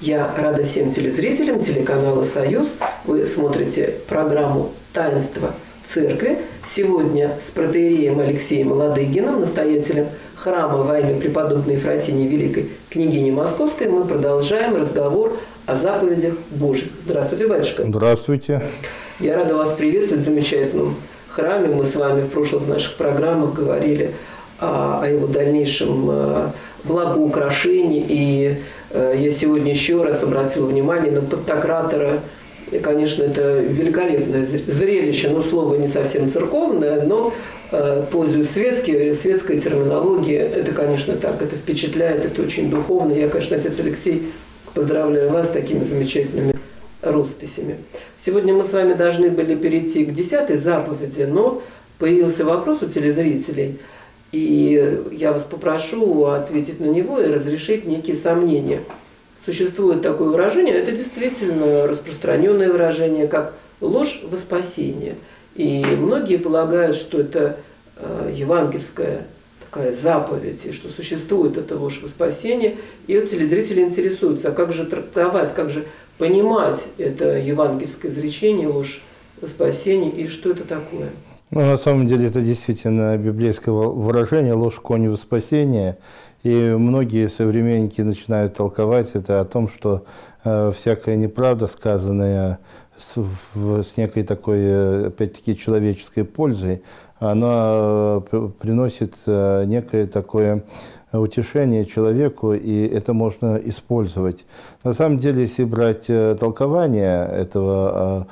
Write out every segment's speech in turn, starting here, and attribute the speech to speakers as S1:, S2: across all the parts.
S1: Я рада всем телезрителям телеканала «Союз». Вы смотрите программу «Таинство Церкви». Сегодня с протоиереем Алексеем Ладыгиным, настоятелем храма во имя преподобной Ефросинии Великой княгини Московской, мы продолжаем разговор о заповедях Божьих. Здравствуйте, батюшка.
S2: Здравствуйте.
S1: Я рада вас приветствовать в замечательном храме. Мы с вами в прошлых наших программах говорили о его дальнейшем благоукрашении. И я сегодня еще раз обратила внимание на Пантократора. И, конечно, это великолепное зрелище, но слово не совсем церковное, но, пользуясь светской терминологией, это, конечно, так, это впечатляет, это очень духовно. Я, конечно, отец Алексей, поздравляю вас с такими замечательными росписями. Сегодня мы с вами должны были перейти к 10-й заповеди, но появился вопрос у телезрителей, и я вас попрошу ответить на него и разрешить некие сомнения. Существует такое выражение, это действительно распространенное выражение, как ложь во спасение. И многие полагают, что это евангельская такая заповедь, и что существует эта ложь во спасение. И вот телезрители интересуются, а как же трактовать, как же понимать это евангельское изречение, ложь во спасение, и что это такое?
S2: Ну, на самом деле это действительно библейское выражение «ложь в коне во спасение». И многие современники начинают толковать это о том, что всякая неправда, сказанная с некой такой, опять-таки, человеческой пользой, она приносит некое такое утешение человеку, и это можно использовать. На самом деле, если брать толкование этого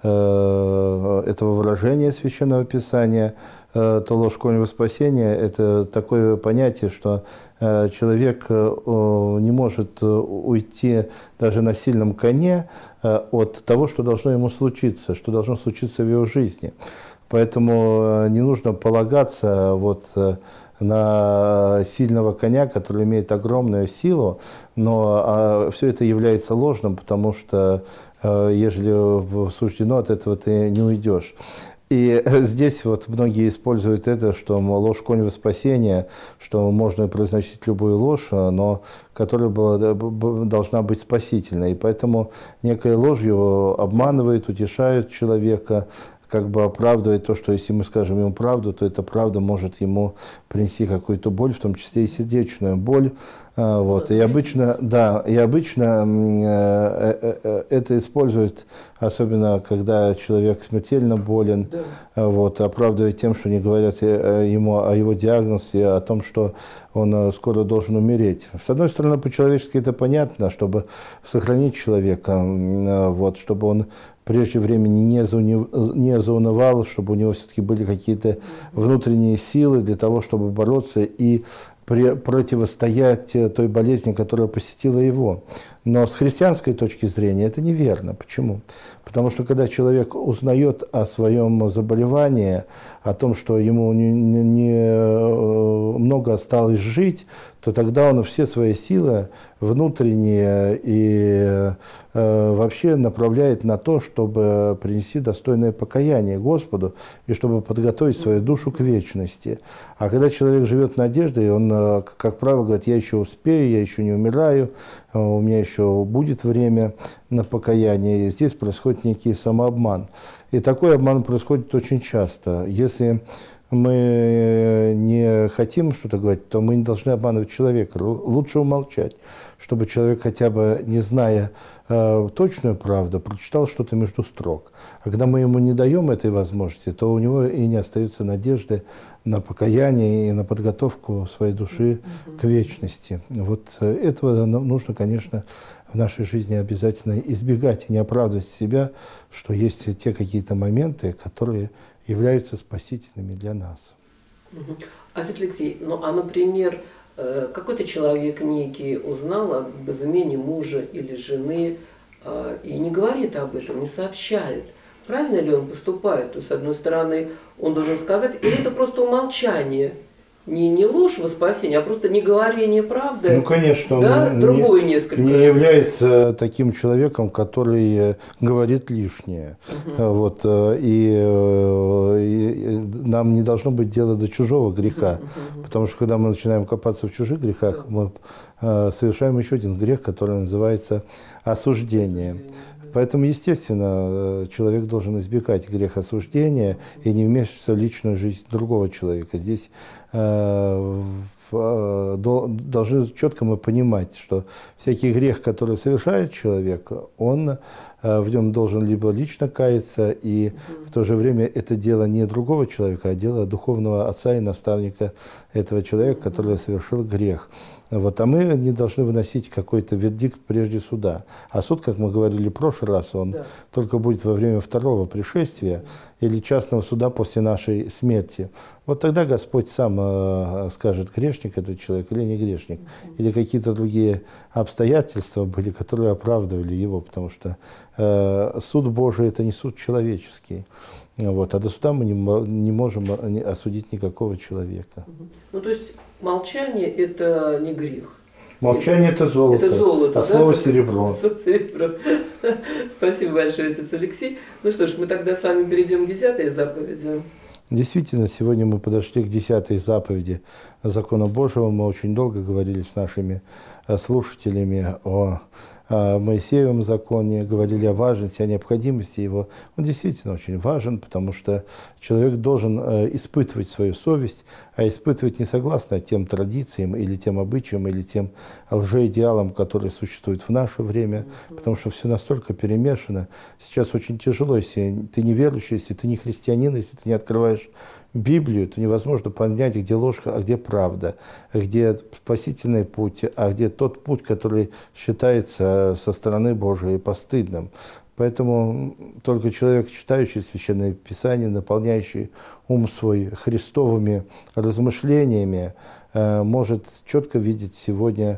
S2: выражения Священного Писания, то ложь в коне во спасение – это такое понятие, что человек не может уйти даже на сильном коне от того, что должно ему случиться, что должно случиться в его жизни. Поэтому не нужно полагаться на сильного коня, который имеет огромную силу, но все это является ложным, потому что ежели суждено, от этого ты не уйдешь. И здесь вот многие используют это, что ложь в коне во спасение, что можно произносить любую ложь, но которая должна быть спасительной. И поэтому некая ложь его обманывает, утешает человека, как бы оправдывает то, что если мы скажем ему правду, то эта правда может ему принести какую-то боль, в том числе и сердечную боль. И обычно это используют, особенно когда человек смертельно болен, оправдывая тем, что не говорят ему о его диагнозе, о том, что он скоро должен умереть. С одной стороны, по-человечески это понятно, чтобы сохранить человека, чтобы он прежде времени не заунывал, чтобы у него все-таки были какие-то внутренние силы для того, чтобы бороться и противостоять той болезни, которая посетила его. Но с христианской точки зрения это неверно. Почему? Потому что когда человек узнает о своем заболевании, о том, что ему не много осталось жить, то тогда он все свои силы внутренние и вообще направляет на то, чтобы принести достойное покаяние Господу и чтобы подготовить свою душу к вечности. А когда человек живет надеждой, он, как правило, говорит: я еще успею, я еще не умираю, у меня еще будет время на покаяние. И здесь происходит некий самообман. И такой обман происходит очень часто. Если мы не хотим что-то говорить, то мы не должны обманывать человека. Лучше умолчать, чтобы человек, хотя бы не зная точную правду, прочитал что-то между строк. А когда мы ему не даем этой возможности, то у него и не остается надежды на покаяние и на подготовку своей души к вечности. Этого нужно, конечно, в нашей жизни обязательно избегать и не оправдывать себя, что есть те какие-то моменты, которые являются спасительными для нас.
S1: Отец Алексей, например, какой-то человек некий узнал об измене мужа или жены и не говорит об этом, не сообщает. Правильно ли он поступает? То есть, с одной стороны, он должен сказать, или это просто умолчание, не ложь во спасение, а просто неговорение правды.
S2: Ну, конечно,
S1: да?
S2: он
S1: Другой несколько.
S2: не является таким человеком, который говорит лишнее. Вот, и нам не должно быть дела до чужого греха, потому что когда мы начинаем копаться в чужих грехах, мы совершаем еще один грех, который называется осуждение. Поэтому, естественно, человек должен избегать греха осуждения и не вмешиваться в личную жизнь другого человека. Здесь должны четко мы понимать, что всякий грех, который совершает человек, он в нем должен либо лично каяться, и в то же время это дело не другого человека, а дело духовного отца и наставника этого человека, который совершил грех. Вот, а мы не должны выносить какой-то вердикт прежде суда. А суд, как мы говорили в прошлый раз, он только будет во время второго пришествия или частного суда после нашей смерти. Вот тогда Господь сам скажет, грешник этот человек или не грешник, или какие-то другие обстоятельства были, которые оправдывали его, потому что суд Божий – это не суд человеческий. Вот, а до суда мы не можем осудить никакого человека.
S1: Ну, то есть молчание – это не грех.
S2: Молчание – это золото, а слово – серебро.
S1: Спасибо большое, отец Алексей. Ну что ж, мы тогда с вами перейдем к 10-й заповеди.
S2: Действительно, сегодня мы подошли к 10-й заповеди Закона Божьего. Мы очень долго говорили с нашими слушателями о Моисеевом законе, говорили о важности, о необходимости его. Он действительно очень важен, потому что человек должен испытывать свою совесть, а испытывать не согласно тем традициям или тем обычаям, или тем лжеидеалам, которые существуют в наше время, потому что все настолько перемешано. Сейчас очень тяжело, если ты не верующий, если ты не христианин, если ты не открываешь Библию, то невозможно понять, где ложь, а где правда, где спасительный путь, а где тот путь, который считается со стороны Божией постыдным. Поэтому только человек, читающий Священное Писание, наполняющий ум свой христовыми размышлениями, может четко видеть сегодня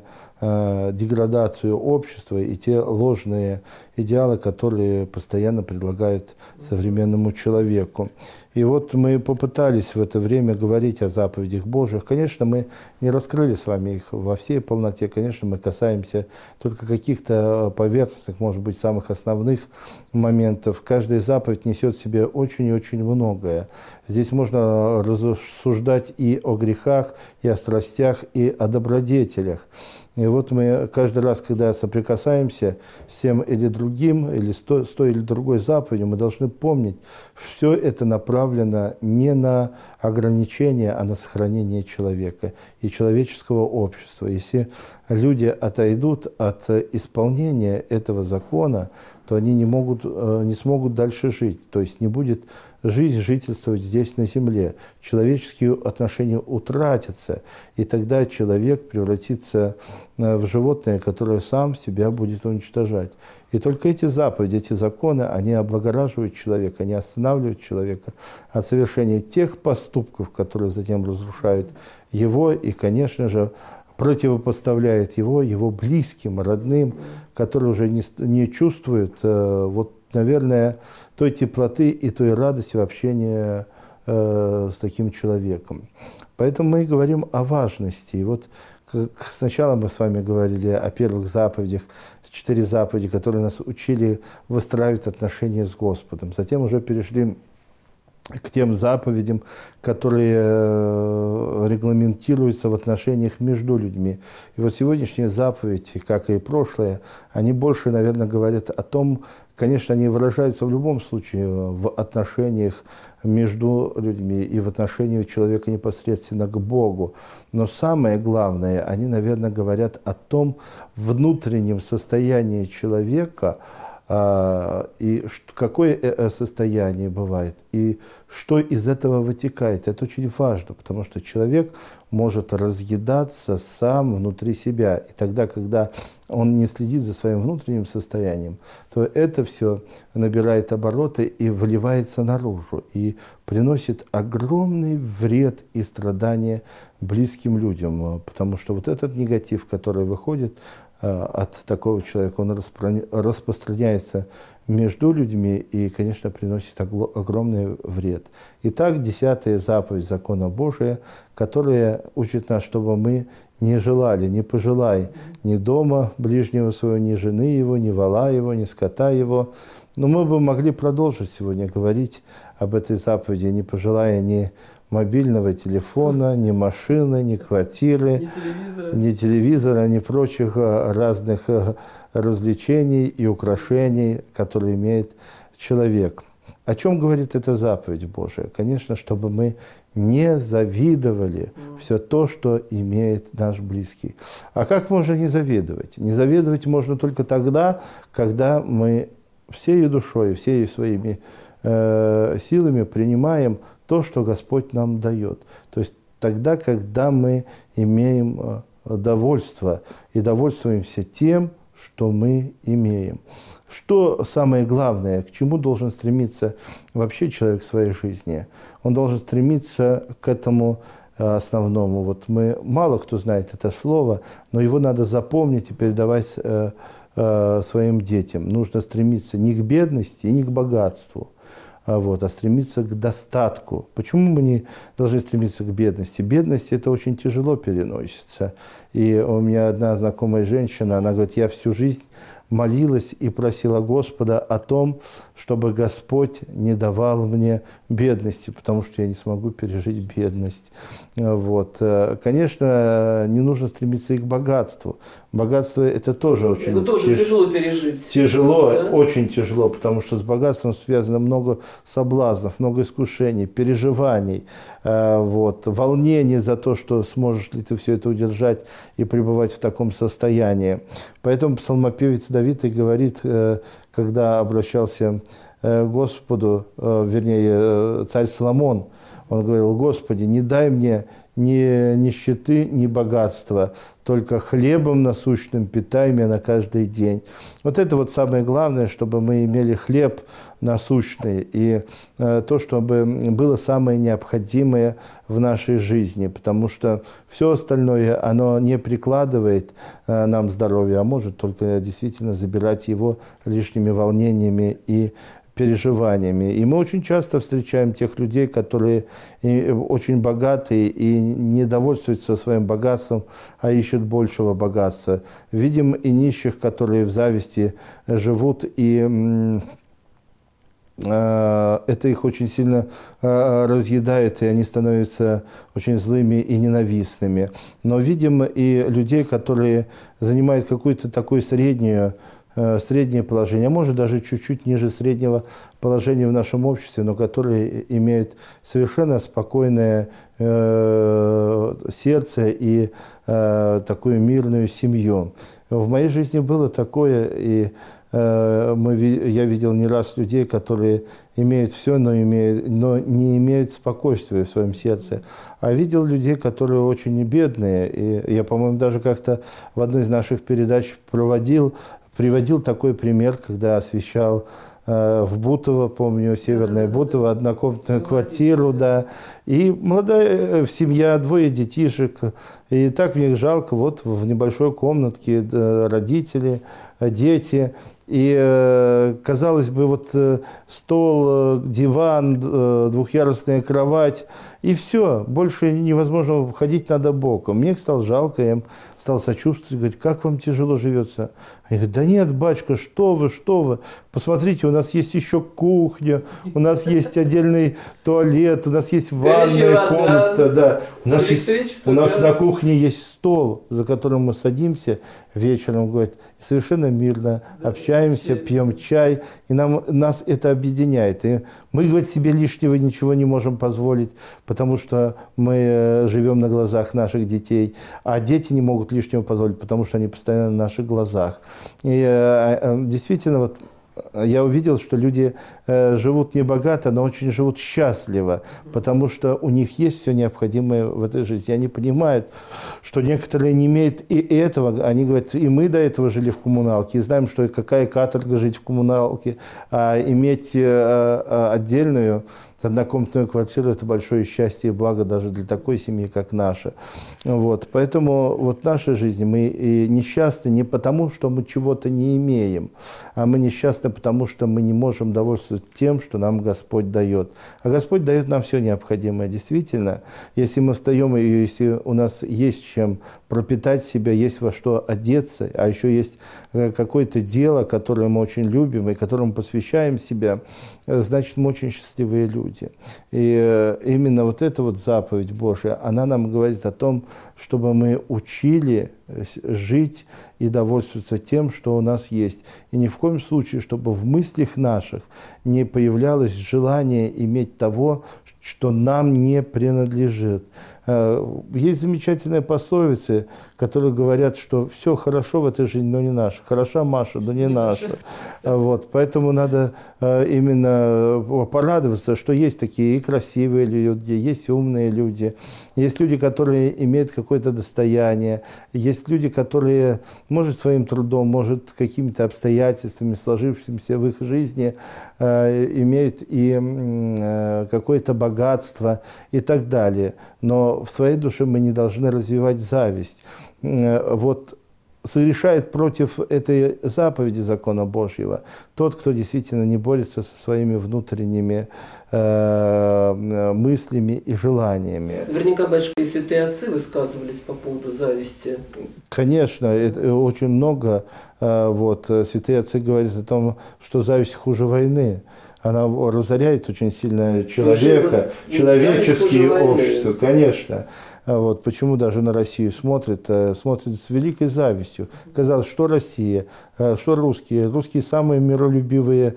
S2: деградацию общества и те ложные идеалы, которые постоянно предлагают современному человеку. И вот мы попытались в это время говорить о заповедях Божьих. Конечно, мы не раскрыли с вами их во всей полноте. Конечно, мы касаемся только каких-то поверхностных, может быть, самых основных моментов. Каждая заповедь несет в себе очень и очень многое. Здесь можно рассуждать и о грехах, и о страстях, и о добродетелях. И вот мы каждый раз, когда соприкасаемся с тем или другим, или с той или другой заповедью, мы должны помнить, все это направлено не на ограничение, а на сохранение человека и человеческого общества. Если люди отойдут от исполнения этого закона, то они не смогут дальше жить, то есть не будет жизнь жительствовать здесь на земле. Человеческие отношения утратятся, и тогда человек превратится в животное, которое сам себя будет уничтожать. И только эти заповеди, эти законы, они облагораживают человека, они останавливают человека от совершения тех поступков, которые затем разрушают его и, конечно же, противопоставляет его близким, родным, которые уже не чувствуют, наверное, той теплоты и той радости в общении с таким человеком. Поэтому мы и говорим о важности. И вот сначала мы с вами говорили о первых заповедях, 4 заповеди, которые нас учили выстраивать отношения с Господом. Затем уже перешли к тем заповедям, которые регламентируются в отношениях между людьми. И вот сегодняшние заповеди, как и прошлые, они больше, наверное, говорят о том, конечно, они выражаются в любом случае в отношениях между людьми и в отношении человека непосредственно к Богу. Но самое главное, они, наверное, говорят о том внутреннем состоянии человека, и какое состояние бывает, и что из этого вытекает. Это очень важно, потому что человек может разъедаться сам внутри себя. И тогда, когда он не следит за своим внутренним состоянием, то это все набирает обороты и выливается наружу, и приносит огромный вред и страдания близким людям. Потому что вот этот негатив, который выходит от такого человека. Он распространяется между людьми и, конечно, приносит огромный вред. Итак, 10-я заповедь закона Божия, которая учит нас, чтобы мы не желали, не пожелай ни дома ближнего своего, ни жены его, ни вола его, ни скота его. Но мы бы могли продолжить сегодня говорить об этой заповеди, не пожелая ни мобильного телефона, ни машины, ни квартиры, ни телевизора, ни прочих разных развлечений и украшений, которые имеет человек. О чем говорит эта заповедь Божия? Конечно, чтобы мы не завидовали все то, что имеет наш близкий. А как можно не завидовать? Не завидовать можно только тогда, когда мы всей душой, всей своими силами принимаем то, что Господь нам дает. То есть тогда, когда мы имеем довольство и довольствуемся тем, что мы имеем. Что самое главное, к чему должен стремиться вообще человек в своей жизни? Он должен стремиться к этому основному. Вот мало кто знает это слово, но его надо запомнить и передавать своим детям. Нужно стремиться не к бедности и не к богатству, а стремиться к достатку. Почему мы не должны стремиться к бедности? Бедность – это очень тяжело переносится. И у меня одна знакомая женщина, она говорит, я всю жизнь молилась и просила Господа о том, чтобы Господь не давал мне бедности, потому что я не смогу пережить бедность. Конечно, не нужно стремиться и к богатству. Богатство – это тоже очень
S1: тяжело пережить.
S2: Тяжело, да? Очень тяжело, потому что с богатством связано много соблазнов, много искушений, переживаний, волнений за то, что сможешь ли ты все это удержать и пребывать в таком состоянии. Поэтому псалмопевец Давид и говорит, когда обращался к Господу, царь Соломон, он говорил: «Господи, не дай мне ни нищеты, ни богатства, только хлебом насущным питай меня на каждый день». Вот это самое главное, чтобы мы имели хлеб насущный и то, чтобы было самое необходимое в нашей жизни, потому что все остальное, оно не прикладывает нам здоровья, а может только действительно забирать его лишними волнениями и переживаниями. И мы очень часто встречаем тех людей, которые очень богатые и не довольствуются своим богатством, а ищут большего богатства. Видим и нищих, которые в зависти живут, и это их очень сильно разъедает, и они становятся очень злыми и ненавистными. Но видим и людей, которые занимают какую-то такую среднее положение, а может даже чуть-чуть ниже среднего положения в нашем обществе, но которые имеют совершенно спокойное сердце и такую мирную семью. В моей жизни было такое, и я видел не раз людей, которые имеют все, но не имеют спокойствия в своем сердце. А видел людей, которые очень бедные. И я, по-моему, даже как-то в одной из наших передач приводил такой пример, когда освещал в Бутово, помню, Северное Бутово, однокомнатную квартиру, да, и молодая семья, 2 детишек, и так мне их жалко, в небольшой комнатке родители, дети, и, казалось бы, стол, диван, 2-ярусная кровать, и все, больше невозможно ходить, надо боком. Мне их стало жалко, я им стал сочувствовать, говорить: как вам тяжело живется? Они говорят: да нет, батюшка, что вы, посмотрите, у нас есть еще кухня, у нас есть отдельный туалет, у нас есть ванная комната, да. У нас на кухне есть стол, за которым мы садимся вечером, говорит, совершенно мирно общаемся, пьем чай, и нас это объединяет. И мы, говорит, себе лишнего ничего не можем позволить, потому что мы живем на глазах наших детей, а дети не могут лишнего позволить, потому что они постоянно на наших глазах. И действительно, я увидел, что люди живут не богато, но очень живут счастливо, потому что у них есть все необходимое в этой жизни. Они понимают, что некоторые не имеют и этого. Они говорят: и мы до этого жили в коммуналке, и знаем, что какая каторга жить в коммуналке, а иметь отдельную однокомнатную квартиру – это большое счастье и благо даже для такой семьи, как наша. Вот. Поэтому вот в нашей жизни мы и несчастны не потому, что мы чего-то не имеем, а мы несчастны потому, что мы не можем довольствоваться тем, что нам Господь дает. А Господь дает нам все необходимое. Действительно, если мы встаем, и если у нас есть чем пропитать себя, есть во что одеться, а еще есть какое-то дело, которое мы очень любим и которому посвящаем себя, значит, мы очень счастливые люди. И именно вот эта вот заповедь Божия, она нам говорит о том, чтобы мы учили жить и довольствоваться тем, что у нас есть. И ни в коем случае, чтобы в мыслях наших не появлялось желание иметь того, что нам не принадлежит. Есть замечательные пословицы, которые говорят, что все хорошо в этой жизни, но не наше. Хороша Маша, но не наша. Вот. Поэтому надо именно порадоваться, что есть такие и красивые люди, есть умные люди, есть люди, которые имеют какое-то достояние, есть люди, которые, может, своим трудом, может, какими-то обстоятельствами, сложившимися в их жизни, имеют и какое-то богатство и так далее. Но в своей душе мы не должны развивать зависть. Вот совершает против этой заповеди закона Божьего тот, кто действительно не борется со своими внутренними мыслями и желаниями.
S1: Наверняка, батюшка, и святые отцы высказывались по поводу зависти.
S2: Конечно, это очень много. Вот, святые отцы говорят о том, что зависть хуже войны. Она разоряет очень сильно человека, человеческие общества, конечно. Вот, почему даже на Россию смотрят с великой завистью. Казалось, что Россия, что русские. Русские самые миролюбивые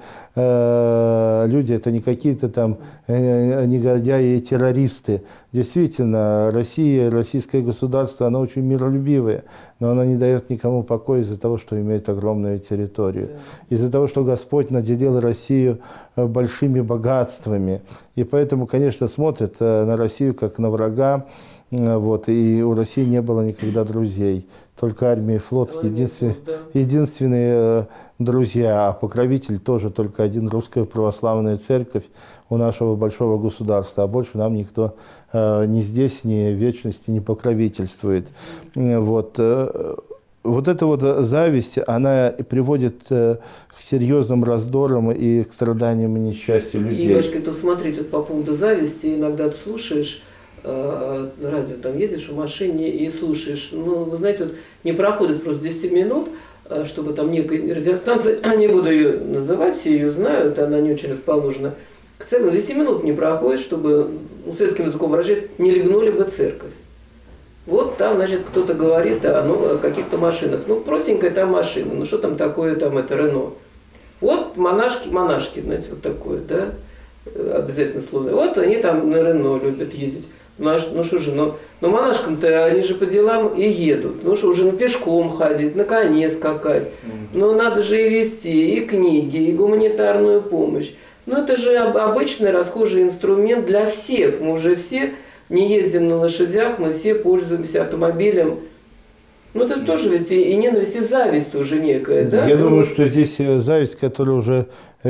S2: люди, это не какие-то там негодяи и террористы. Действительно, Россия, российское государство, оно очень миролюбивое, но оно не дает никому покоя из-за того, что имеет огромную территорию. Из-за того, что Господь наделил Россию большими богатствами. И поэтому, конечно, смотрят на Россию как на врага. Вот, и у России не было никогда друзей. Только армия и флот единственные друзья, а покровитель тоже только один — Русская Православная Церковь у нашего большого государства. А больше нам никто ни здесь, ни в вечности не покровительствует. Вот. Вот эта вот зависть, она приводит к серьезным раздорам и к страданиям и несчастью людей.
S1: И, Башка, то смотрите, вот по поводу зависти, иногда ты слушаешь радио, там едешь в машине и слушаешь. Ну, вы знаете, вот не проходит просто 10 минут, чтобы там некая радиостанция, не буду ее называть, все ее знают, она не очень расположена к церкви. 10 минут не проходит, чтобы, светским языком выражаясь, не легнули бы церковь. Вот там, значит, кто-то говорит о каких-то машинах. Ну, простенькая там машина, ну что там такое, там это Рено. Вот монашки, знаете, вот такое, да, обязательно слово. Вот они там на Рено любят ездить. Ну что же, но монашкам-то они же по делам и едут. Ну что, уже пешком ходить, на коне скакать. Но надо же и везти, и книги, и гуманитарную помощь. Ну это же обычный расхожий инструмент для всех. Мы уже все не ездим на лошадях, мы все пользуемся автомобилем. Ну это тоже ведь и ненависть, и зависть уже некая, да?
S2: Я думаю, что здесь зависть, которая уже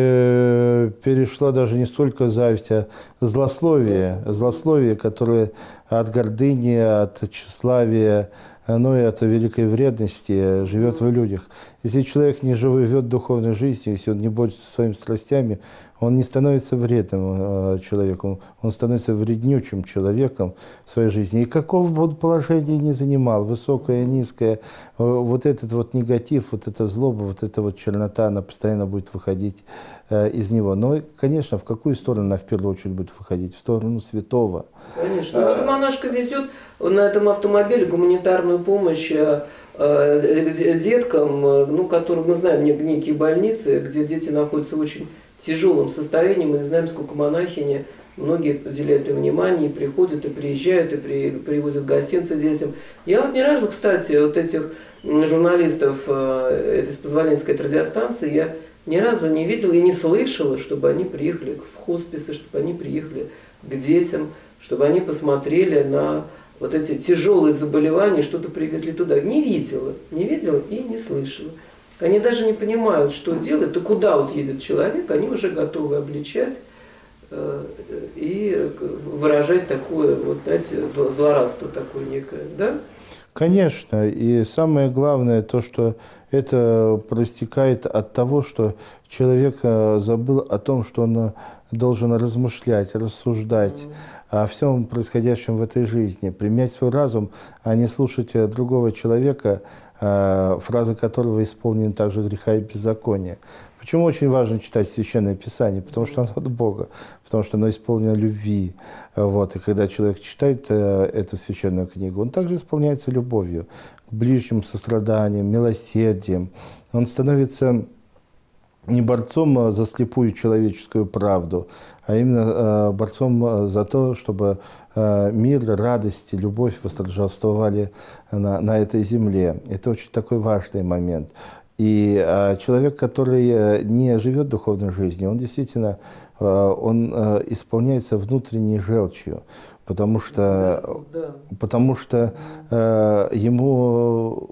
S2: перешла даже не столько зависть, а злословие, которое от гордыни, от тщеславия, но и от великой вредности живет в людях. Если человек не живет духовной жизнью, если он не борется со своими страстями, он не становится вредным человеком, он становится вреднючим человеком в своей жизни. И какого бы он положения ни занимал, высокое, низкое, вот этот вот негатив, вот эта злоба, вот эта вот чернота, она постоянно будет выходить из него. Но, конечно, в какую сторону она в первую очередь будет выходить? В сторону святого.
S1: Конечно. Вот монашка везет на этом автомобиле гуманитарную помощь деткам, ну, которых мы знаем, некие больницы, где дети находятся в очень тяжелом состоянии. Мы знаем, сколько монахини, многие уделяют им внимание, и приходят, и приезжают, и привозят гостинцы детям. Я вот ни разу, кстати, вот этих журналистов этой, с позволения сказать, радиостанции, я ни разу не видела и не слышала, чтобы они приехали в хосписы, чтобы они приехали к детям, чтобы они посмотрели на вот эти тяжелые заболевания, что-то привезли туда. Не видела и не слышала. Они даже не понимают, что делать, и куда вот едет человек, они уже готовы обличать и выражать такое, вот, знаете, злорадство такое некое, да?
S2: Конечно, и самое главное то, что это проистекает от того, что человек забыл о том, что он должен размышлять, рассуждать о всем происходящем в этой жизни, применять свой разум, а не слушать другого человека, фразы которого исполнены также греха и беззакония. Почему очень важно читать Священное Писание? Потому что оно от Бога, потому что оно исполнено любви. Вот. И когда человек читает эту священную книгу, он также исполняется любовью к ближним, состраданием, милосердием. Он становится не борцом за слепую человеческую правду, а именно борцом за то, чтобы мир, радость и любовь восторжествовали на этой земле. Это очень такой важный момент. И человек, который не живет духовной жизнью, он действительно он исполняется внутренней желчью, потому что ему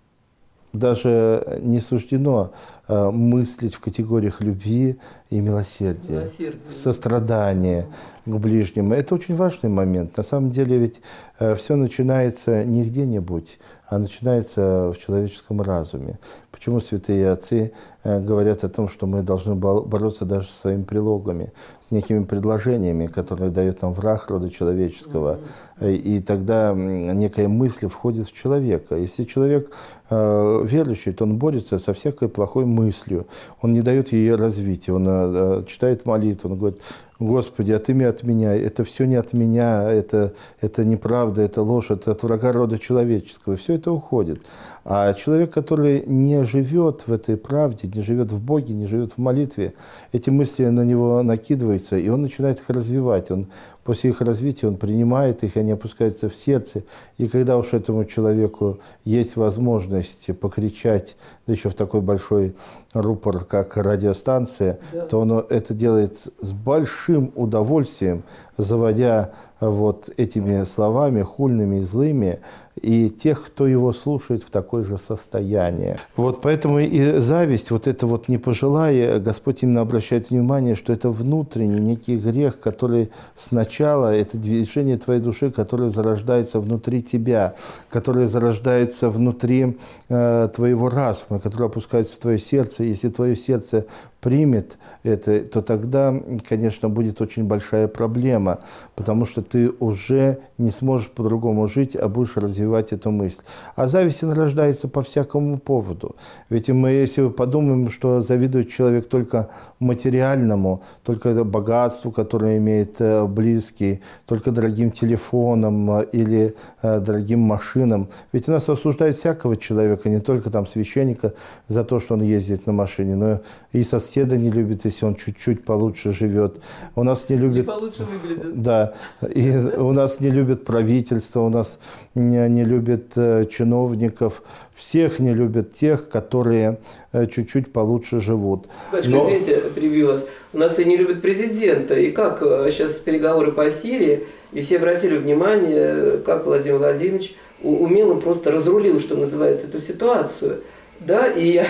S2: даже не суждено мыслить в категориях любви и милосердия, сострадания к ближним. Это очень важный момент. На самом деле ведь все начинается не где-нибудь, а начинается в человеческом разуме. Почему святые отцы говорят о том, что мы должны бороться даже со своими прилогами, с некими предложениями, которые дает нам враг рода человеческого. И тогда некая мысль входит в человека. Если человек верующий, то он борется со всякой плохой мыслью. Он не дает ей развития. Он читает молитву, он говорит: Господи, отыми от меня, это все не от меня, это неправда, это ложь, это от врага рода человеческого. И все это уходит. А человек, который не живет в этой правде, не живет в Боге, не живет в молитве, эти мысли на него накидываются, и он начинает их развивать. После их развития он принимает их, они опускаются в сердце. И когда уж этому человеку есть возможность покричать, да еще в такой большой рупор, как радиостанция, то он это делает с большим удовольствием, заводя вот этими словами хульными и злыми, и тех, кто его слушает, в такое же состояние. Вот поэтому и зависть, вот это вот не пожелая, Господь именно обращает внимание, что это внутренний некий грех, который сначала, это движение твоей души, которое зарождается внутри тебя, которое зарождается внутри твоего разума, которое опускается в твое сердце. Если твое сердце примет это, то тогда, конечно, будет очень большая проблема, потому что ты уже не сможешь по-другому жить, а будешь развивать эту мысль. А зависть рождается по всякому поводу. Ведь мы, если мы подумаем, что завидует человек только материальному, только богатству, которое имеет близкий, только дорогим телефонам или дорогим машинам. Ведь у нас осуждают всякого человека, не только там священника за то, что он ездит на машине, но и соседа не любит, если он чуть-чуть получше живет. У нас не любят...
S1: Не получше выглядит.
S2: Да. И у нас не любят правительство, у нас не любят чиновников. Всех не любят тех, которые чуть-чуть получше живут.
S1: Батюшка, извините, перебью вас. У нас и не любят президента. И как сейчас переговоры по Сирии, и все обратили внимание, как Владимир Владимирович умело просто разрулил, что называется, эту ситуацию. Да, и я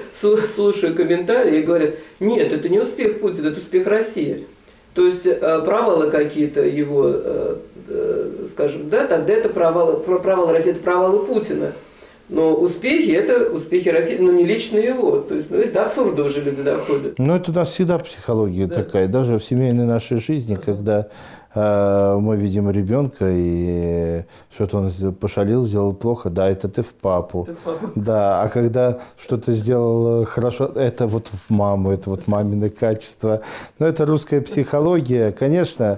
S1: слушаю комментарии и говорят: нет, это не успех Путина, это успех России. То есть провалы какие-то его, скажем, да, тогда это провалы России, это провалы Путина. Но успехи – это успехи России, но не лично его. То есть, до абсурда уже люди доходят.
S2: Ну, это у нас всегда психология такая, даже в семейной нашей жизни, когда мы видим ребенка, и что-то он пошалил, сделал плохо, да, это ты в папу. Да, а когда что-то сделал хорошо, это вот в маму, это вот мамины качества. Но это русская психология. Конечно,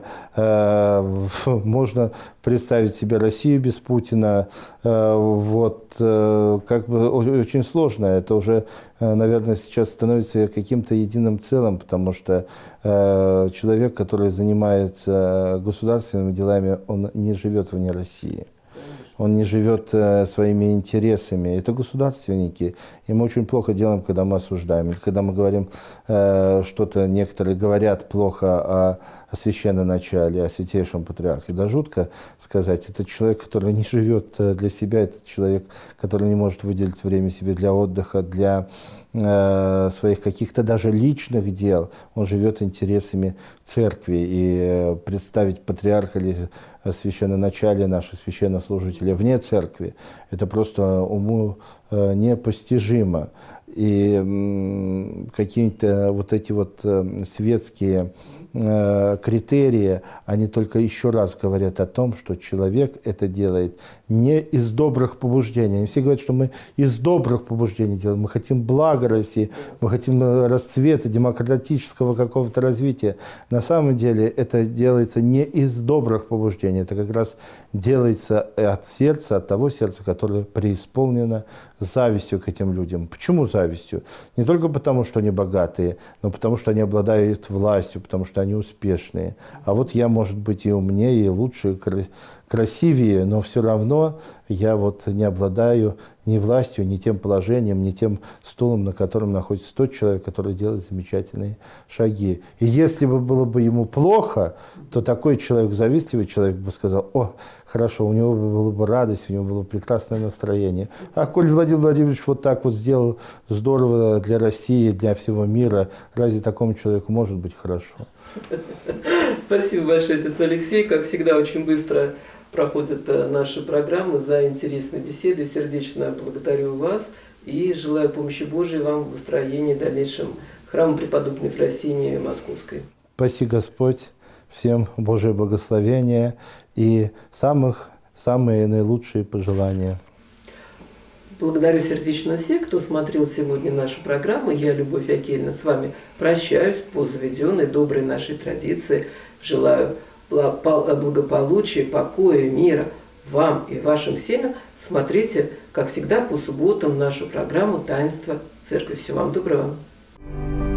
S2: можно представить себе Россию без Путина. Вот, как бы очень сложно. Это уже, наверное, сейчас становится каким-то единым целым, потому что человек, который занимается государственными делами, он не живет вне России. он не живет своими интересами. Это государственники. И мы очень плохо делаем, когда мы осуждаем. Или когда мы говорим что-то, некоторые говорят плохо о священноначале, о святейшем патриархе. Да жутко сказать, это человек, который не живет для себя, это человек, который не может выделить время себе для отдыха, для своих каких-то даже личных дел. Он живет интересами церкви. И представить патриарха или священноначале, наши священнослужители вне церкви, это просто уму непостижимо. И какие-то вот эти вот светские критерии, они только еще раз говорят о том, что человек это делает не из добрых побуждений. Они все говорят, что мы из добрых побуждений делаем. Мы хотим блага России, мы хотим расцвета, демократического какого-то развития. На самом деле это делается не из добрых побуждений. Это как раз делается от сердца, от того сердца, которое преисполнено завистью к этим людям. Почему завистью? Не только потому, что они богатые, но потому, что они обладают властью, потому что они успешные. А вот я, может быть, и умнее, и лучше, и красивее, но все равно я вот не обладаю ни властью, ни тем положением, ни тем стулом, на котором находится тот человек, который делает замечательные шаги. И если бы было бы ему плохо, то такой человек, завистливый человек, бы сказал: о, хорошо, у него была бы радость, у него было бы прекрасное настроение. А коль Владимир Владимирович вот так вот сделал здорово для России, для всего мира, разве такому человеку может быть хорошо?
S1: Спасибо большое, отец Алексей. Как всегда, очень быстро проходят наши программы за интересные беседы. Сердечно благодарю вас и желаю помощи Божией вам в устроении дальнейшем храма преподобной Фросинии Московской.
S2: Спаси Господь, всем Божие благословение и самые наилучшие пожелания.
S1: Благодарю сердечно всех, кто смотрел сегодня нашу программу. Я, Любовь Акельевна, с вами прощаюсь по заведенной доброй нашей традиции. Желаю благополучия, покоя, мира вам и вашим семьям. Смотрите, как всегда, по субботам нашу программу «Таинство Церкви». Всего вам доброго.